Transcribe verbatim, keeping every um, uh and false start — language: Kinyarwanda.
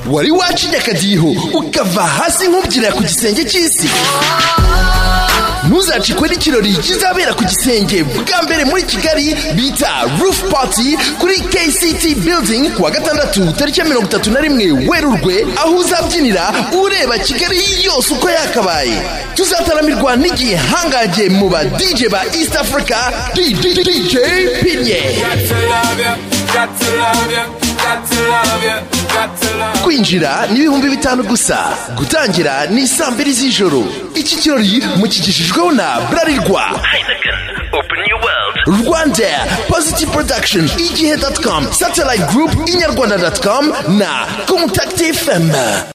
wari wacinya akadiho ukava hasi nk'ubyina ku gisenge cy'isi. Ntuzacikwe n'ikirori kizabera ku gisenge bwa mbere muri Kigali bita Roof Party kuri K C T Building kuwa gatandatu tariki ya mirongo itatu na rimwe Werurwe, aho uzabyinira ureba Kigali yose uko yakabaye. Tuzataramirwa n'igihangange mu ba D J ba East Africa, D J Pinye. Kwinjira ni ibihumbi bitanu gusa, gutangira ni saa mbiri z'ijoro. Iki kirori mukigishijweho na Bralirwa, Heineken, Open Your World, Rwanda, Positive Production, igihe dot com, Satellite Group, inyarwanda dot com na Contact F M.